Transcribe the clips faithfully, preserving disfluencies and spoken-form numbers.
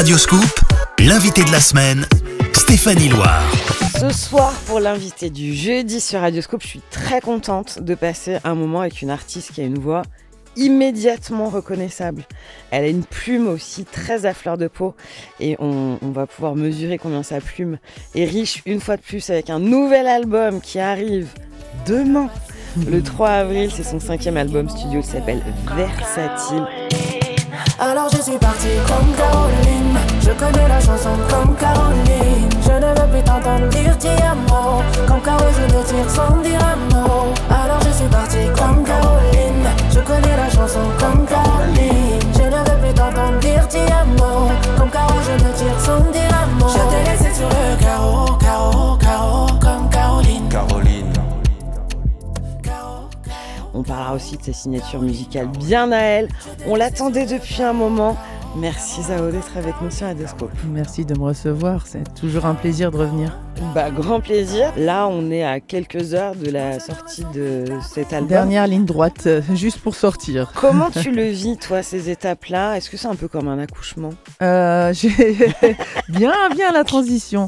Radioscoop, l'invité de la semaine, Stéphanie Loire. Ce soir, pour l'invité du jeudi sur Radioscoop, je suis très contente de passer un moment avec une artiste qui a une voix immédiatement reconnaissable. Elle a une plume aussi très à fleur de peau et on, on va pouvoir mesurer combien sa plume est riche une fois de plus avec un nouvel album qui arrive demain, le trois avril. C'est son cinquième album studio qui s'appelle Versatile. Alors je suis partie comme Caroline, je connais la chanson comme Caroline. Je ne veux plus t'entendre dire ti amo, comme Caro je le tire sans dire un mot. Alors je suis partie comme Caroline, je connais la chanson comme Caroline. Je ne veux plus t'entendre dire ti amo, comme Caro je le tire sans dire un mot. Je t'ai laissé sur le carreau, carreau, carreau, comme Caroline. Caroline. On parlera aussi de sa signature musicale bien à elle. On l'attendait depuis un moment. Merci Zao d'être avec nous sur Radioscoop. Merci de me recevoir, c'est toujours un plaisir de revenir. Bah, grand plaisir. Là, on est à quelques heures de la sortie de cet album. Dernière ligne droite, euh, juste pour sortir. Comment tu le vis, toi, ces étapes-là ? Est-ce que c'est un peu comme un accouchement ? euh, J'ai bien, bien la transition.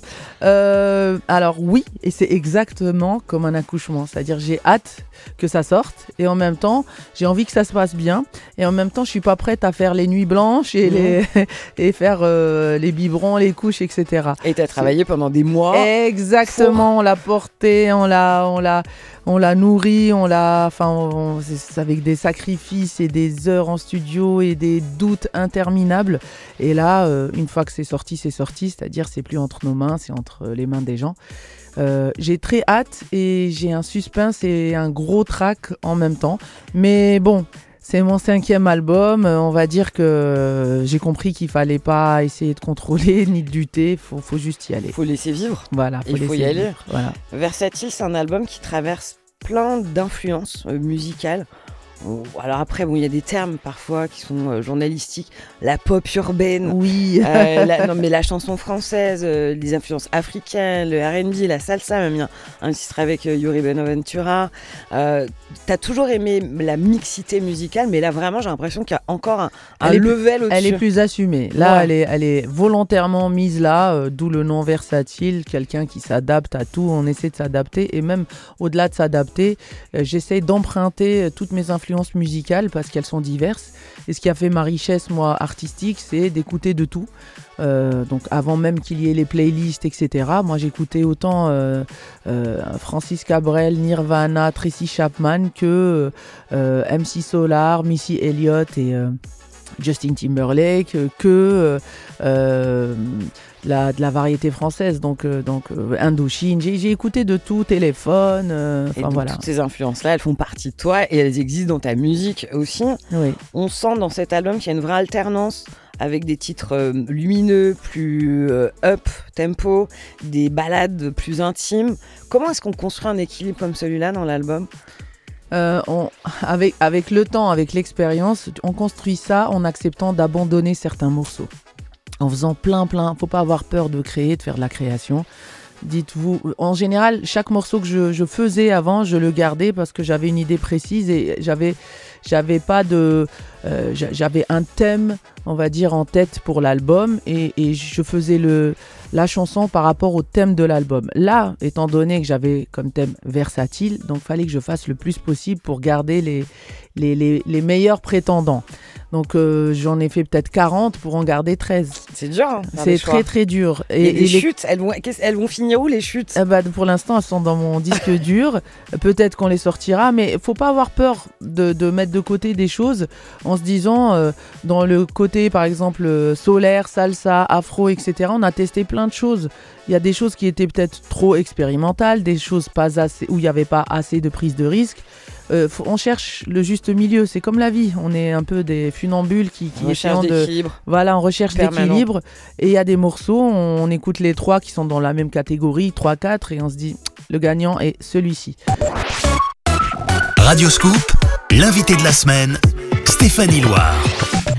Euh, alors oui, et c'est exactement comme un accouchement. C'est-à-dire j'ai hâte que ça sorte et en même temps, j'ai envie que ça se passe bien. Et en même temps, je suis pas prête à faire les nuits blanches et, mmh. les, et faire euh, les biberons, les couches, et cetera. Et tu as travaillé pendant des mois. Exactement, pour... on l'a porté, on l'a, on l'a, on l'a nourri, on l'a, enfin, on, c'est avec des sacrifices et des heures en studio et des doutes interminables. Et là, euh, une fois que c'est sorti, c'est sorti, c'est-à-dire c'est plus entre nos mains, c'est entre les mains des gens. Euh, j'ai très hâte et j'ai un suspense et un gros trac en même temps. Mais bon, c'est mon cinquième album. On va dire que j'ai compris qu'il fallait pas essayer de contrôler ni de lutter. Faut, faut juste y aller. Faut laisser vivre. Voilà. Faut Il faut y aller. Vivre. Voilà. Versatile, c'est un album qui traverse plein d'influences euh, musicales. Alors après, bon, il y a des termes parfois qui sont euh, journalistiques, la pop urbaine, oui, euh, la, non mais la chanson française, euh, les influences africaines, le R and B, la salsa, même il y a un titre avec euh, Yuri Bonaventura. Euh, t'as toujours aimé la mixité musicale, mais là vraiment j'ai l'impression qu'il y a encore un, un level plus, au-dessus. Elle est plus assumée. Là, ouais. elle est, elle est volontairement mise là, euh, d'où le nom versatile, quelqu'un qui s'adapte à tout. On essaie de s'adapter et même au-delà de s'adapter, euh, j'essaie d'emprunter euh, toutes mes influences musicales parce qu'elles sont diverses et ce qui a fait ma richesse moi artistique c'est d'écouter de tout, euh, donc avant même qu'il y ait les playlists etc, moi j'écoutais autant euh, euh, Francis Cabrel, Nirvana, Tracy Chapman que euh, M C Solar, Missy Elliott et euh, Justin Timberlake, que euh, la, de la variété française, donc, euh, donc euh, Indochine, j'ai, j'ai écouté de tout, Téléphone, euh, et donc voilà. Toutes ces influences-là, elles font partie de toi et elles existent dans ta musique aussi. Oui. On sent dans cet album qu'il y a une vraie alternance avec des titres euh, lumineux, plus euh, up, tempo, des ballades plus intimes. Comment est-ce qu'on construit un équilibre comme celui-là dans l'album ? Euh, on, avec, avec le temps, avec l'expérience, on construit ça en acceptant d'abandonner certains morceaux. En faisant plein, plein. Faut pas avoir peur de créer, de faire de la création. Dites-vous, en général, chaque morceau que je, je faisais avant, je le gardais parce que j'avais une idée précise et j'avais, j'avais pas de, euh, j'avais un thème, on va dire, en tête pour l'album et, et je faisais le, la chanson par rapport au thème de l'album. Là, étant donné que j'avais comme thème versatile, donc fallait que je fasse le plus possible pour garder les, les, les, les meilleurs prétendants. Donc euh, j'en ai fait peut-être quarante pour en garder treize. C'est dur, hein, c'est très très dur. Et, et, et les chutes, elles vont, elles vont finir où les chutes ? eh bah, pour l'instant, elles sont dans mon disque dur. Peut-être qu'on les sortira, mais il faut pas avoir peur de, de mettre de côté des choses en se disant, euh, dans le côté par exemple solaire, salsa, afro, et cetera, on a testé plein de choses. Il y a des choses qui étaient peut-être trop expérimentales, des choses pas assez, où il n'y avait pas assez de prise de risque. Euh, faut, on cherche le juste milieu, c'est comme la vie, on est un peu des funambules qui, qui recherche de, d'équilibre. Voilà, on recherche permanent. d'équilibre et il y a des morceaux, on, on écoute les trois qui sont dans la même catégorie, trois quatre et on se dit le gagnant est celui-ci. Radioscoop, l'invité de la semaine, Stéphanie Loire.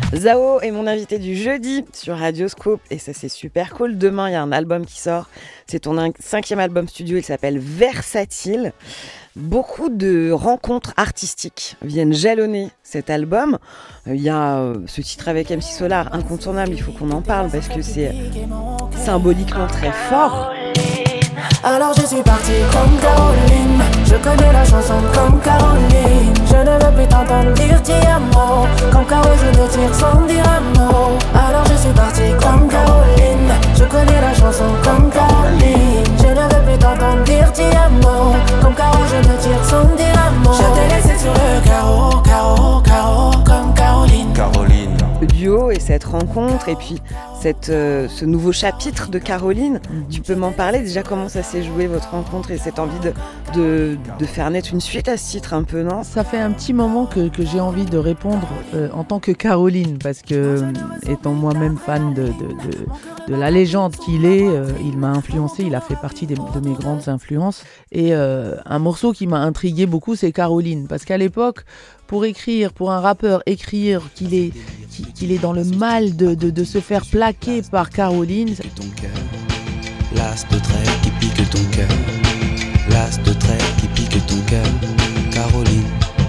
Zao est mon invité du jeudi sur Radioscope et ça c'est super cool. Demain il y a un album qui sort, c'est ton in- cinquième album studio, il s'appelle Versatile. Beaucoup de rencontres artistiques viennent jalonner cet album. Il y a euh, ce titre avec M C Solar, incontournable, il faut qu'on en parle parce que c'est symboliquement très fort. Alors je suis partie comme Caroline. Je connais la chanson comme Caroline. Je ne veux plus t'entendre dire ti amo. Comme Caro je le tire sans dire un mot. Alors je suis partie comme Caroline. Je connais la chanson comme Caroline. Je ne veux plus t'entendre dire ti amo. Comme Caro je le tire sans dire un mot. Je t'ai laissé sur le carreau, carreau, carreau. Comme Caroline. Caroline. Le duo et cette rencontre et puis cette, euh, ce nouveau chapitre de Caroline, mm-hmm. Tu peux m'en parler déjà comment ça s'est joué votre rencontre et cette envie de, de, de faire naître une suite à ce titre un peu, non ? Ça fait un petit moment que, que j'ai envie de répondre euh, en tant que Caroline parce que euh, étant moi-même fan de, de, de, de la légende qu'il est, euh, il m'a influencé, il a fait partie des, de mes grandes influences et euh, un morceau qui m'a intrigué beaucoup c'est Caroline parce qu'à l'époque pour écrire, pour un rappeur écrire qu'il est, qu'il est dans le mal de, de, de se faire plaquer par Caroline. Ton cœur, l'as de trait qui pique ton cœur, l'as de trait qui pique ton cœur, Caroline.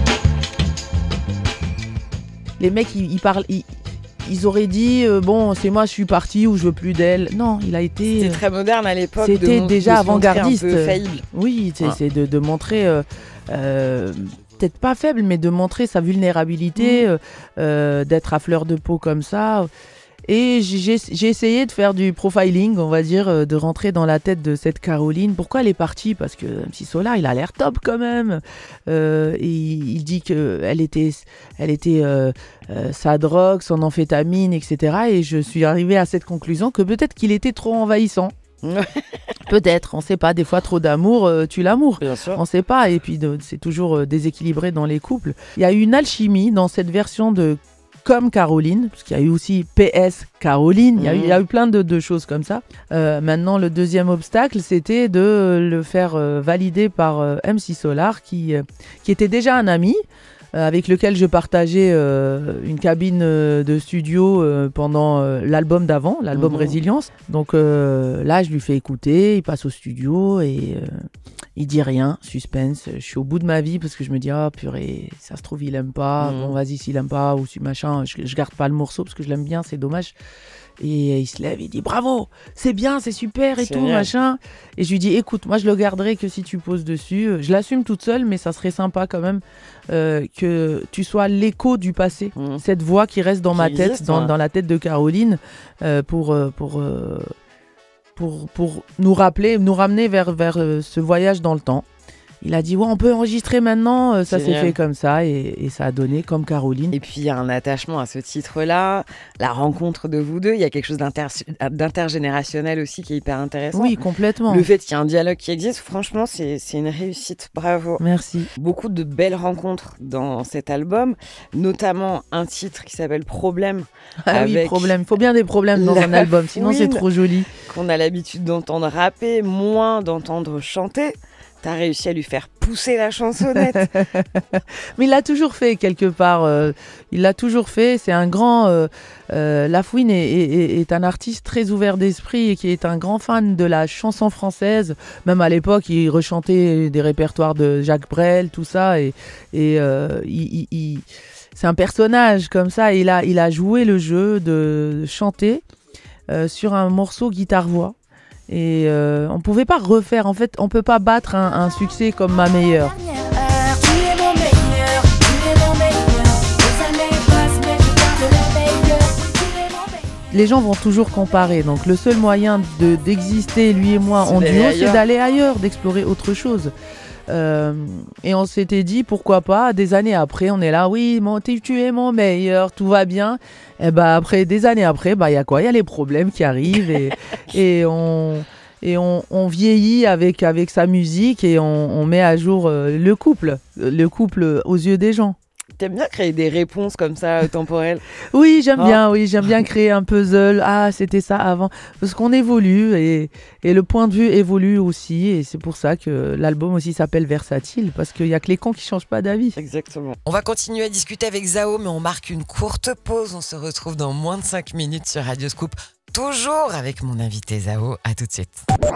Les mecs, ils, ils parlent, ils, ils auraient dit euh, bon, c'est moi, je suis parti ou je veux plus d'elle. Non, il a été. C'était très moderne à l'époque. C'était de déjà de avant-gardiste. Un peu faillible. Oui, c'est, ah. c'est de, de montrer. Euh, euh, peut-être pas faible, mais de montrer sa vulnérabilité, mmh. euh, euh, d'être à fleur de peau comme ça. Et j'ai, j'ai essayé de faire du profiling, on va dire, euh, de rentrer dans la tête de cette Caroline. Pourquoi elle est partie ? Parce que M C Solar, il a l'air top quand même. Euh, et il dit qu'elle était, elle était euh, euh, sa drogue, son amphétamine, et cetera. Et je suis arrivée à cette conclusion que peut-être qu'il était trop envahissant. Peut-être, on ne sait pas. Des fois, trop d'amour euh, tue l'amour. Bien sûr. On ne sait pas. Et puis, de, c'est toujours euh, déséquilibré dans les couples. Il y a une alchimie dans cette version de Comme Caroline, parce qu'il y a eu aussi P S Caroline. Mmh. Il, y a eu, il y a eu plein de, de choses comme ça. Euh, maintenant, le deuxième obstacle, c'était de le faire euh, valider par euh, M C Solar, qui, euh, qui était déjà un ami. Euh, avec lequel je partageais euh, une cabine euh, de studio euh, pendant euh, l'album d'avant, l'album mmh. Résilience. Donc euh, là, je lui fais écouter, il passe au studio et euh, il dit rien, suspense. Je suis au bout de ma vie parce que je me dis, ah oh, purée, ça se trouve, il aime pas. Mmh. Bon, vas-y, s'il aime pas ou si machin, je, je garde pas le morceau parce que je l'aime bien, c'est dommage. Et il se lève, il dit bravo, c'est bien, c'est super et c'est tout, bien. Machin. Et je lui dis écoute, moi je le garderai que si tu poses dessus. Je l'assume toute seule, mais ça serait sympa quand même euh, que tu sois l'écho du passé. Mmh. Cette voix qui reste dans qui ma existe, tête, dans, ouais. dans la tête de Caroline, euh, pour, euh, pour, euh, pour, pour nous rappeler, nous ramener vers, vers euh, ce voyage dans le temps. Il a dit ouais, on peut enregistrer maintenant, euh, ça Génial. S'est fait comme ça et, et ça a donné comme Caroline. Et puis il y a un attachement à ce titre-là, la rencontre de vous deux, il y a quelque chose d'inter- d'intergénérationnel aussi qui est hyper intéressant. Oui, complètement. Le fait qu'il y ait un dialogue qui existe, franchement, c'est, c'est une réussite, bravo. Merci. Beaucoup de belles rencontres dans cet album, notamment un titre qui s'appelle Problème. Ah avec oui, Problème, il faut bien des problèmes dans un album, sinon c'est trop joli. Qu'on a l'habitude d'entendre rapper, moins d'entendre chanter. T'as réussi à lui faire pousser la chansonnette. Mais il l'a toujours fait quelque part. Euh, il l'a toujours fait. C'est un grand... Euh, euh, Lafouine est, est, est un artiste très ouvert d'esprit et qui est un grand fan de la chanson française. Même à l'époque, il rechantait des répertoires de Jacques Brel, tout ça. Et, et euh, il, il, il, c'est un personnage comme ça. Et il a, il a joué le jeu de chanter euh, sur un morceau guitare-voix. Et euh, on ne pouvait pas refaire, en fait, on ne peut pas battre un, un succès comme Ma Meilleure. Les gens vont toujours comparer, donc le seul moyen de, d'exister, lui et moi, c'est en duo, c'est d'aller ailleurs, d'explorer autre chose. Euh, et on s'était dit pourquoi pas, des années après on est là, oui mon, tu es mon meilleur, tout va bien. Et bah après des années après, bah il y a quoi, il y a les problèmes qui arrivent et, et on et on, on vieillit avec avec sa musique et on, on met à jour euh, le couple le couple aux yeux des gens. T'aimes bien créer des réponses comme ça, euh, temporelles? Oui, j'aime Oh. bien, oui, j'aime bien créer un puzzle. Ah, c'était ça avant. Parce qu'on évolue et, et le point de vue évolue aussi. Et c'est pour ça que l'album aussi s'appelle Versatile, parce qu'il n'y a que les cons qui ne changent pas d'avis. Exactement. On va continuer à discuter avec Zao, mais on marque une courte pause. On se retrouve dans moins de cinq minutes sur Radio Scoop. Toujours avec mon invité Zao. À tout de suite.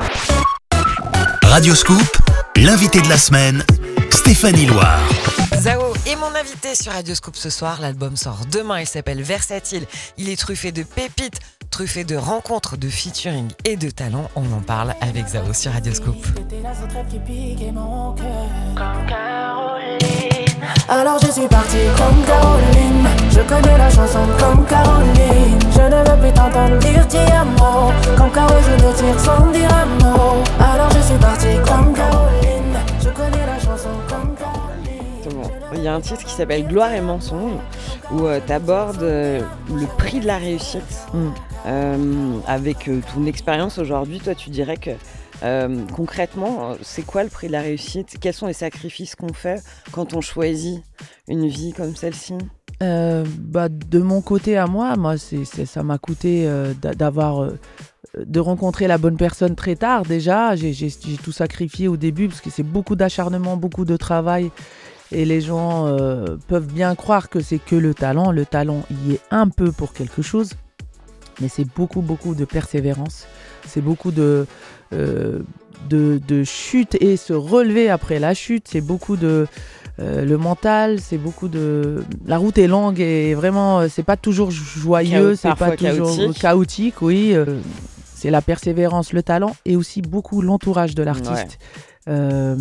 Radio Scoop, l'invité de la semaine, Stéphanie Loire. Zao est mon invité sur Radio Scoop ce soir. L'album sort demain, il s'appelle Versatile. Il est truffé de pépites, truffé de rencontres, de featuring et de talents. On en parle avec Zao sur Radio Scoop. C'était la seule trêve qui piquait mon cœur. Comme Caroline. Alors je suis partie comme Caroline. Je connais la chanson comme Caroline. Je ne veux plus t'entendre dire ti amo. Comme Caro je le tire sans dire un mot. Alors je suis partie comme Caroline. Je connais la chanson comme Caroline. Exactement. Il y a un titre qui s'appelle Gloire et mensonge, où euh, tu abordes euh, le prix de la réussite. Mm. Euh, avec euh, ton expérience aujourd'hui, toi, tu dirais que euh, concrètement, euh, c'est quoi le prix de la réussite? Quels sont les sacrifices qu'on fait quand on choisit une vie comme celle-ci? Euh, bah, de mon côté à moi, moi c'est, c'est, ça m'a coûté euh, d'a- d'avoir, euh, de rencontrer la bonne personne très tard déjà. J'ai, j'ai, j'ai tout sacrifié au début parce que c'est beaucoup d'acharnement, beaucoup de travail. Et les gens euh, peuvent bien croire que c'est que le talent. Le talent y est un peu pour quelque chose, mais c'est beaucoup, beaucoup de persévérance. C'est beaucoup de, euh, de, de chute et se relever après la chute. C'est beaucoup de euh, le mental. C'est beaucoup de la route est longue et vraiment euh, c'est pas toujours joyeux. Chao- c'est pas parfois toujours chaotique. chaotique. Oui, euh, c'est la persévérance, le talent et aussi beaucoup l'entourage de l'artiste. Euh,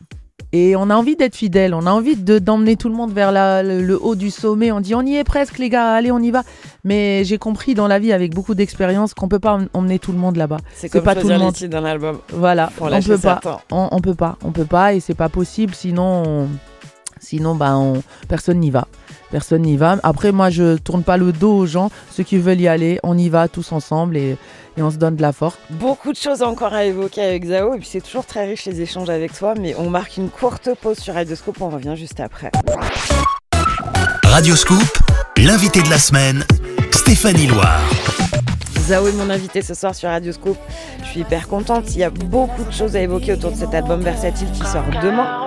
Et on a envie d'être fidèle, on a envie de, d'emmener tout le monde vers la- le, le haut du sommet. On dit on y est presque les gars, allez on y va. Mais j'ai compris dans la vie avec beaucoup d'expérience qu'on peut pas em- emmener tout le monde là-bas. C'est C'est comme pas tout choisir le les monde. titres d'un album. Voilà, Faut en on lâcher peut pas, certains. on, on peut pas, on peut pas et c'est pas possible. Sinon, on- sinon bah on, personne n'y va. Personne n'y va. Après moi je tourne pas le dos aux gens, ceux qui veulent y aller, on y va tous ensemble et, et on se donne de la force. Beaucoup de choses encore à évoquer avec Zao, et puis c'est toujours très riche les échanges avec toi, mais on marque une courte pause sur Radio Scoop, on revient juste après. Radio Scoop, l'invité de la semaine, Stéphanie Loire. Zao est mon invité ce soir sur Radio Scoop. Je suis hyper contente, il y a beaucoup de choses à évoquer autour de cet album Versatile qui sort demain.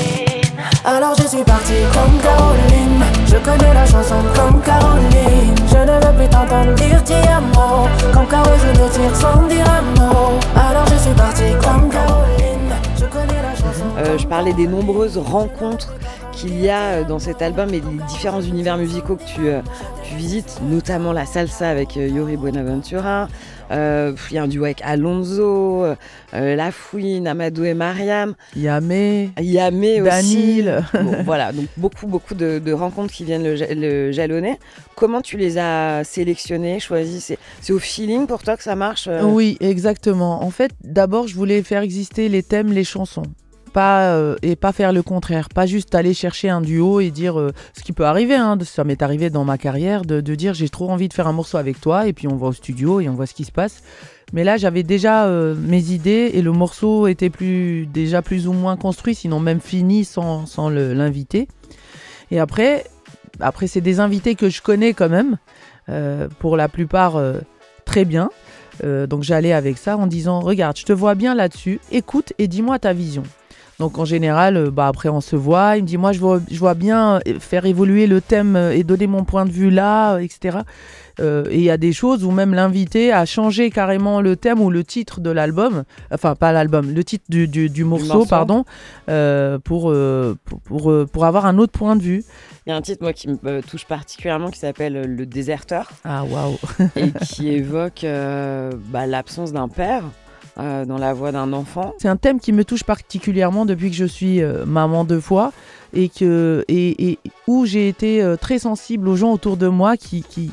Alors je suis partie comme Caroline. Je connais la chanson comme Caroline. Je ne veux plus t'entendre dire ti amo. Comme Caro je le tire sans dire un mot. Alors je suis partie comme Caroline. Je connais la chanson. Euh, je parlais des nombreuses rencontres qu'il y a euh, dans cet album et les différents univers musicaux que tu, euh, tu visites, notamment la salsa avec euh, Yori Buenaventura. Euh, Il y a un duo avec Alonso, euh, La Fouine, Amadou et Mariam. Yamé, Yamé aussi. Danil. Bon, voilà, donc beaucoup, beaucoup de, de rencontres qui viennent le, ja- le jalonner. Comment tu les as sélectionnées, choisies? C'est, c'est au feeling pour toi que ça marche euh Oui, exactement. En fait, d'abord, je voulais faire exister les thèmes, les chansons. Pas, euh, et pas faire le contraire. Pas juste aller chercher un duo et dire euh, ce qui peut arriver. Hein, de- ça m'est arrivé dans ma carrière de, de dire j'ai trop envie de faire un morceau avec toi et puis on va au studio et on voit ce qui se passe. Mais là, j'avais déjà euh, mes idées et le morceau était plus, déjà plus ou moins construit, sinon même fini sans, sans le- l'invité. Et après, après, c'est des invités que je connais quand même, euh, pour la plupart euh, très bien. Euh, donc j'allais avec ça en disant regarde, je te vois bien là-dessus, écoute et dis-moi ta vision. Donc en général, euh, bah, après on se voit, il me dit moi je vois, je vois bien euh, faire évoluer le thème euh, et donner mon point de vue là, euh, et cetera. Euh, et il y a des choses où même l'invité a changé carrément le thème ou le titre de l'album, enfin pas l'album, le titre du, du, du morceau, morceau. pardon, euh, pour, euh, pour, pour, euh, pour avoir un autre point de vue. Il y a un titre moi qui me euh, touche particulièrement qui s'appelle euh, Le Déserteur Ah waouh. et qui évoque euh, bah, l'absence d'un père euh, dans la voix d'un enfant. C'est un thème qui me touche particulièrement depuis que je suis euh, maman deux fois et, que, et, et où j'ai été euh, très sensible aux gens autour de moi qui, qui,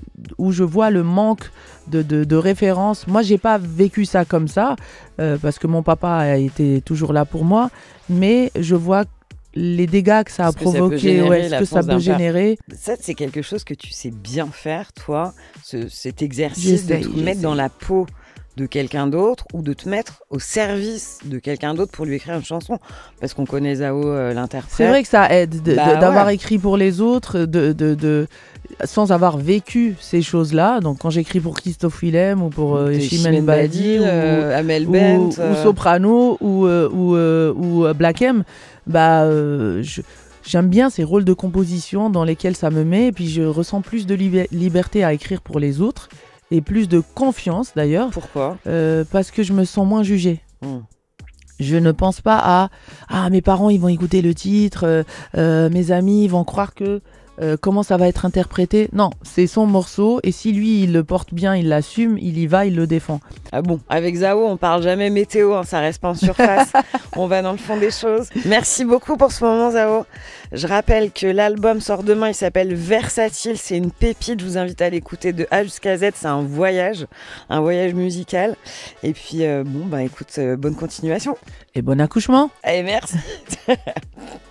où je vois le manque de, de, de références. Moi, j'ai pas vécu ça comme ça euh, parce que mon papa a été toujours là pour moi, mais je vois les dégâts que ça a Ce que ça peut provoqué, générer, ouais, ce que l'absence ça d'un peut père. générer. Ça, c'est quelque chose que tu sais bien faire, toi, ce, cet exercice de J'essaye, te mettre j'essaye. dans la peau de quelqu'un d'autre ou de te mettre au service de quelqu'un d'autre pour lui écrire une chanson. Parce qu'on connaît Zao, euh, l'interprète. C'est vrai que ça aide de, Bah de, d'avoir ouais. écrit pour les autres, de, de, de, sans avoir vécu ces choses-là. Donc quand j'écris pour Christophe Willem ou pour euh, Des Chimène Badi ou, euh, Amel ou, Bent, ou euh, Soprano ou, euh, ou, euh, ou euh, Black M, bah, euh, je, j'aime bien ces rôles de composition dans lesquels ça me met. Et puis je ressens plus de liber- liberté à écrire pour les autres et plus de confiance d'ailleurs. Pourquoi euh, Parce que je me sens moins jugée. Hmm. Je ne pense pas à « Ah, mes parents, ils vont écouter le titre, euh, euh, mes amis, ils vont croire que... Euh, comment ça va être interprété ?» Non, c'est son morceau et si lui, il le porte bien, il l'assume, il y va, il le défend. Ah bon, avec Zao, on parle jamais météo, hein, ça reste pas en surface. On va dans le fond des choses. Merci beaucoup pour ce moment, Zao. Je rappelle que l'album sort demain, il s'appelle Versatile, c'est une pépite. Je vous invite à l'écouter de A jusqu'à Z. C'est un voyage, un voyage musical. Et puis, euh, bon, bah écoute, euh, bonne continuation. Et bon accouchement. Allez, merci.